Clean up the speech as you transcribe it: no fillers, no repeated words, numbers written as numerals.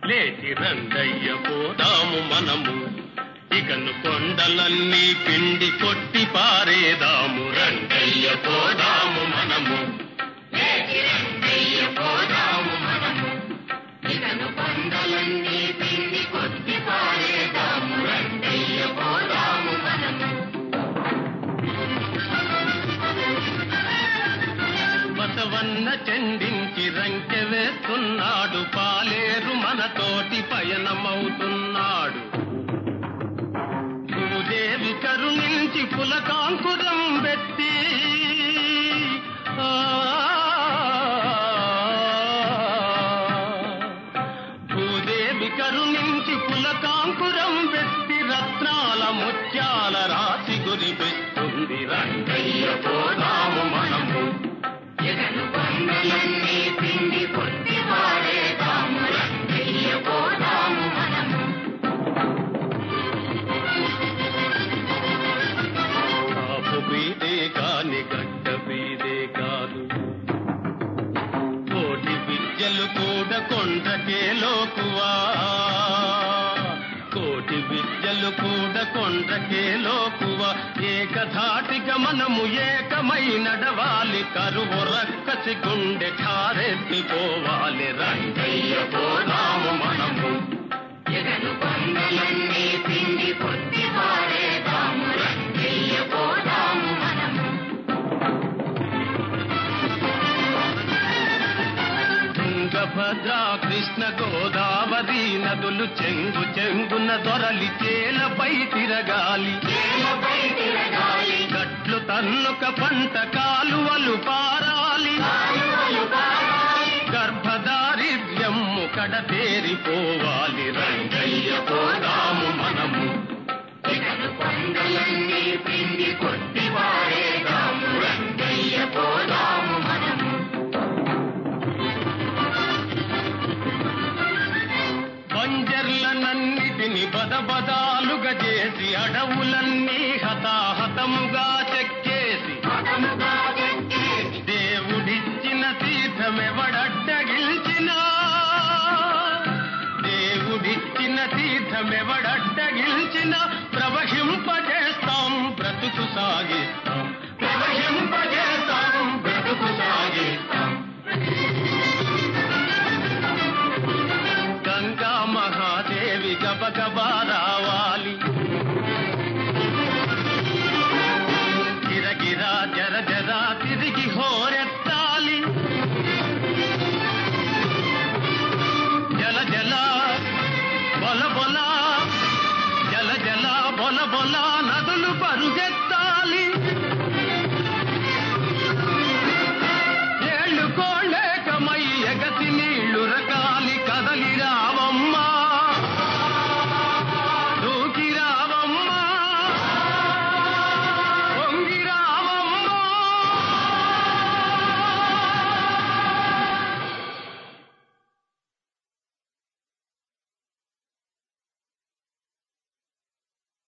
లేచి రండయ్య పోదాము మనము, ఇకను కొండలన్నీ పిండి కొట్టి పారేదాము. రండయ్య పోదాము మనము, లేచి రండయ్య పోదాము మనము, ఇకను కొండలన్నీ పిండి కొట్టి పారేదాము. రండయ్య పోదాము మనము. బసవన్న చెండించి రంకె వేస్తున్నాడు, పాలేరు మనతోటి పయనమవుతున్నాడు. భూదేవి కరుణించి పులకాంకురం పెట్టి, భూదేవి కరుణించి పులకాంకురం పెట్టి రత్నాల ముత్యాల రాశి గురిపెట్టుంది. రంగయ్య పోదాము మనము, ఎగను కొండలన్నీ పిండి కొట్టి పారేదాము. రంగయ్య పోదాము మనము. కాపు బీదే కాని గడ్డ బీదే కాదు, కోటి విద్యలు కూడా కొండకే లోకువా. కోటి విద్యలు కూడా కొండకే లోకువా. ఏకధాటిగా మనము ఏకమై నడవాలి, కరువు రక్కసి గుండె కారెత్తిపోవాలి. రంగయ్య పోదాము మనము, ఎగను కొండలన్నీ పిండి కొట్టి పారేదాము. రంగయ్య పోదాము మనము. తుంగభద్ర కృష్ణ గోదావరి నదులు చెంగు చెంగున దొరలి చేలపై తిరగాలి. గట్లు తన్నుక పంట కాలువలు పారాలి. గర్భదారిద్ర్యము కడతేరిపోవాలి. రంగయ్య పోదాము మనము, ఇకను కొండలన్నీ పిండి కొట్టి పారేదాము. రంగయ్య పోదాము మనము. బంజర్లనన్నిటిని బదబదాలుగా చేసి, అడవులన్నీ హతాహతముగా చెక్కేసి, దేవుడిచ్చిన తీర్థమెవడడ్డగిల్చినా, దేవుడిచ్చిన తీర్థమెవడడ్డగిల్చినా ప్రవహింపజేస్తాం, బ్రతుకు సాగిస్తాం. ప్రవహింపజేస్తాం, బ్రతుకు సాగిస్తాం. గంగా మహాదేవి గబగబా రావాలి, గిరగిరా జర జరా తిరిగి హోరెత్తాలి. జల జల బొల బొల, జల జల బొల బొల నదులు పరుగె